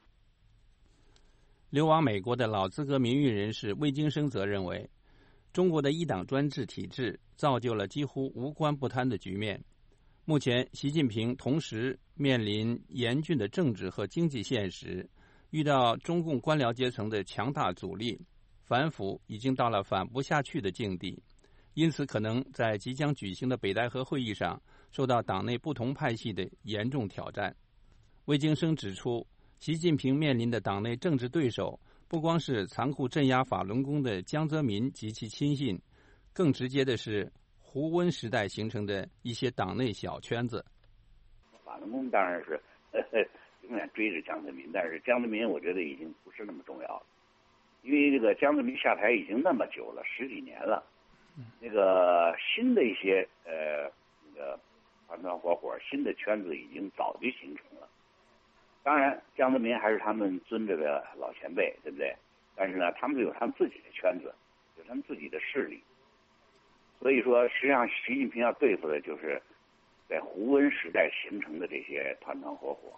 L: 流亡美国的老资格民运人士魏京生则认为，中国的一党专制体制造就了几乎无官不贪的局面。目前，习近平同时面临严峻的政治和经济现实，遇到中共官僚阶层的强大阻力，反腐已经到了反不下去的境地，因此可能在即将举行的北戴河会议上受到党内不同派系的严重挑战。魏京生指出，习近平面临的党内政治对手不光是残酷镇压法轮功的江泽民及其亲信，更直接的是胡温时代形成的一些党内小圈子。
O: 法轮功当然是永远追着江泽民，但是江泽民我觉得已经不是那么重要了，因为这个江泽民下台已经那么久了，10几年了，那个新的一些那个团团伙伙新的圈子已经早就形成了。当然江泽民还是他们尊着的老前辈，对不对？但是呢，他们有他们自己的圈子，有他们自己的势力。所以说，实际上习近平要对付的就是在胡温时代形成的这些团团伙伙。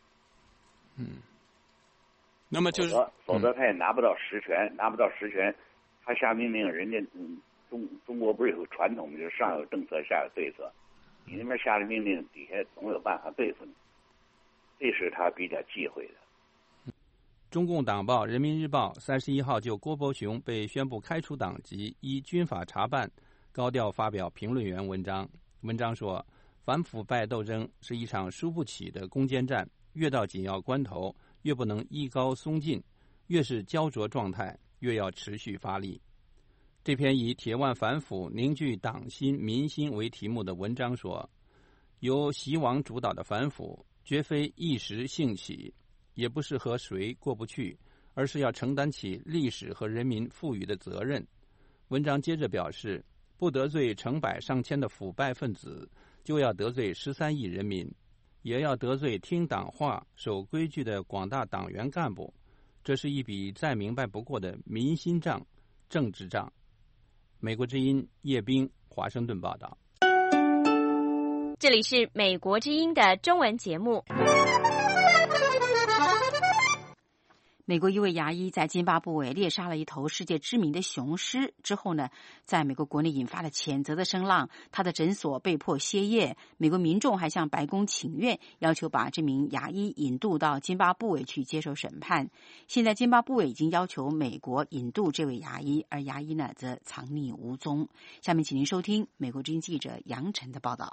L: 那么就是
O: 否则他也拿不到实权，拿不到实权，他下命令，人家中国不是有个传统，就是上有政策，下有对策。你那边下了命令，底下总有办法对付你，这是他比较忌讳的。
L: 中共党报《人民日报》31号就郭伯雄被宣布开除党籍，依军法查办，高调发表评论员文章。文章说，反腐败斗争是一场输不起的攻坚战，越到紧要关头，越不能依高松进，越是焦灼状态，越要持续发力。这篇以铁腕反腐凝聚党心民心为题目的文章说，由习王主导的反腐绝非一时兴起，也不是和谁过不去，而是要承担起历史和人民赋予的责任。文章接着表示，不得罪成百上千的腐败分子，就要得罪13亿人民，也要得罪听党话、守规矩的广大党员干部。这是一笔再明白不过的民心账、政治账。美国之音叶冰，华盛顿报道。
N: 这里是美国之音的中文节目。
B: 美国一位牙医在津巴布韦猎杀了一头世界知名的雄狮之后呢，在美国国内引发了谴责的声浪，他的诊所被迫歇业。美国民众还向白宫请愿，要求把这名牙医引渡到津巴布韦去接受审判。现在津巴布韦已经要求美国引渡这位牙医，而牙医呢则藏匿无踪。下面请您收听美国之音记者杨晨的报道。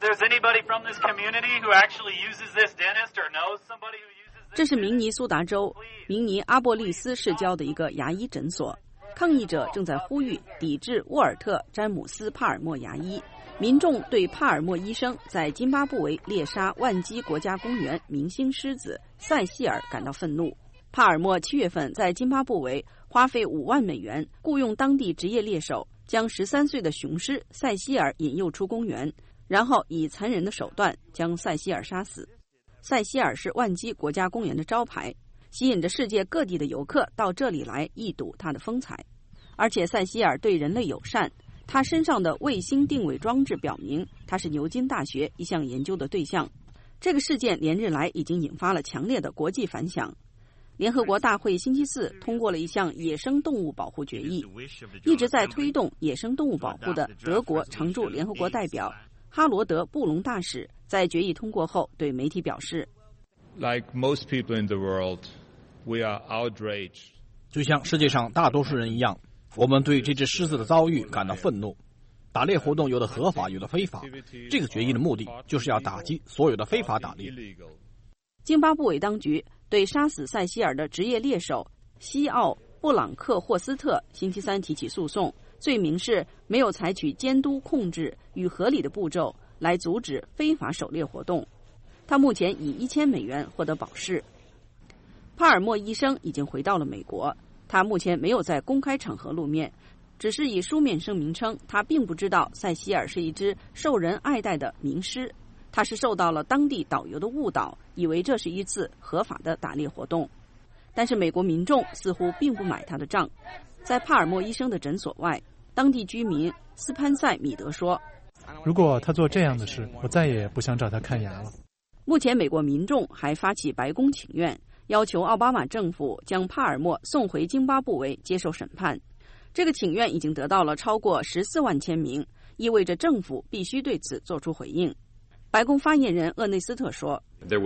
E: 这是明尼苏达州明尼阿波利斯市郊的一个牙医诊所，抗议者正在呼吁抵制沃尔特·詹姆斯·帕尔默牙医。民众对帕尔默医生在津巴布韦猎杀万基国家公园明星狮子塞西尔感到愤怒。帕尔默7月份在津巴布韦花费5万美元雇佣当地职业猎手，将13岁的雄狮塞西尔引诱出公园，然后以残忍的手段将塞西尔杀死。塞西尔是万基国家公园的招牌，吸引着世界各地的游客到这里来一睹它的风采。而且塞西尔对人类友善，他身上的卫星定位装置表明他是牛津大学一项研究的对象。这个事件连日来已经引发了强烈的国际反响。联合国大会星期四通过了一项野生动物保护决议。一直在推动野生动物保护的德国常驻联合国代表哈罗德·布隆大使在决议通过后对媒体表示
P: Like most people in the world, we are outraged.
J: 就像世界上大多数人一样，我们对这只狮子的遭遇感到愤怒。打猎活动有的合法，有的非法。这个决议的目的就是要打击所有的非法打猎。
E: 津巴布韦当局对杀死塞西尔的职业猎手西奥·布朗克霍斯特星期三提起诉讼，罪名是没有采取监督、控制与合理的步骤来阻止非法狩猎活动。他目前以1000美元获得保释。帕尔默医生已经回到了美国，他目前没有在公开场合露面，只是以书面声明称他并不知道塞西尔是一只受人爱戴的名狮，他是受到了当地导游的误导，以为这是一次合法的打猎活动。但是美国民众似乎并不买他的账。在帕尔默医生的诊所外，当地居民斯潘塞米德说，
Q: 如果他做这样的事，我再也不想找他看牙了。
E: 目前美国民众还发起白宫请愿，要求奥巴马政府将帕尔默送回津巴布韦接受审判。这个请愿已经得到了超过14万签名，意味着政府必须对此做出回应。白宫发言人厄内斯特说，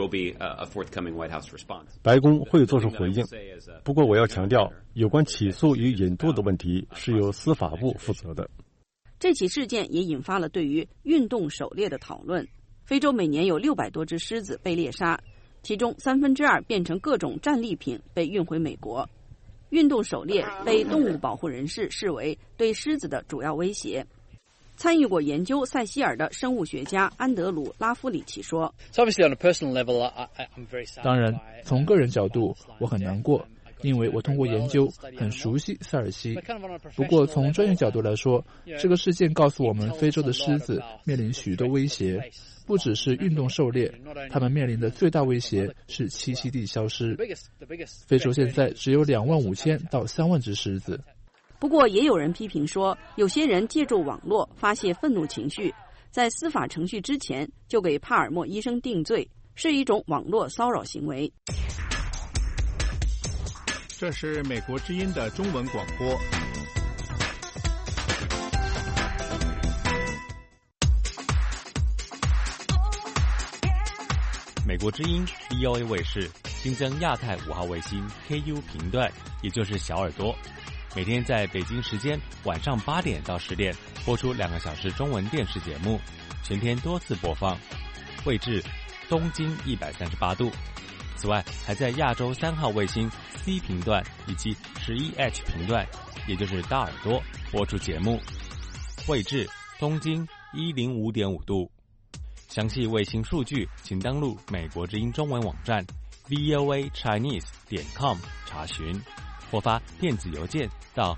K: 白宫会做出回应，不过我要强调，有关起诉与引渡的问题是由司法部负责的。
E: 这起事件也引发了对于运动狩猎的讨论。非洲每年有600多只狮子被猎杀，其中2/3变成各种战利品被运回美国。运动狩猎被动物保护人士视为对狮子的主要威胁。参与过研究塞西尔的生物学家安德鲁·拉夫里奇说，
Q: 当然，从个人角度我很难过，因为我通过研究很熟悉塞尔西。不过从专业角度来说，这个事件告诉我们非洲的狮子面临许多威胁，不只是运动狩猎，他们面临的最大威胁是栖息地消失。非洲现在只有25000到3万只狮子。
E: 不过也有人批评说，有些人借助网络发泄愤怒情绪，在司法程序之前就给帕尔默医生定罪，是一种网络骚扰行为。
R: 这是美国之音的中文广播。
T: 美国之音 VOA 卫视新增亚太5号卫星 KU 频段，也就是小耳朵，每天在北京时间晚上8点到10点播出2个小时中文电视节目，全天多次播放，位置东经138度。此外，还在亚洲3号卫星 C 频段以及11H 频段，也就是大耳朵播出节目，位置东经105.5度。详细卫星数据，请登录美国之音中文网站 voachinese.com 查询，或发电子邮件到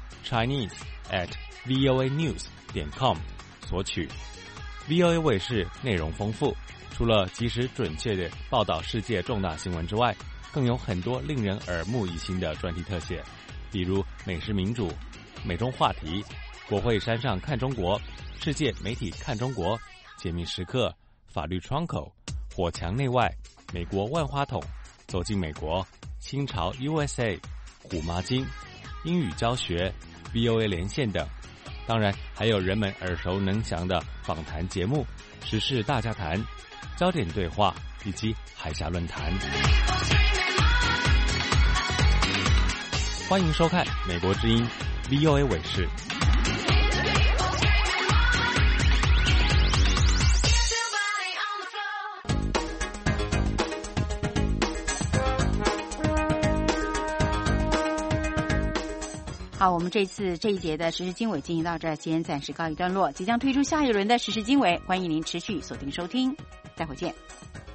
T: chinese@voanews.com 索取。VOA 卫视内容丰富，除了及时准确地报道世界重大新闻之外，更有很多令人耳目一新的专题特写，比如美食民主、美中话题、国会山上看中国、世界媒体看中国、解密时刻、法律窗口、火墙内外、美国万花筒、走进美国、 清朝 USA、虎妈经、英语教学、VOA 连线等。当然还有人们耳熟能详的访谈节目、时事大家谈、焦点对话以及海峡论坛。欢迎收看美国之音 VOA 卫视。
B: 好，我们这一节的时事经纬进行到这儿，先暂时告一段落。即将推出下一轮的时事经纬，欢迎您持续锁定收听，待会见。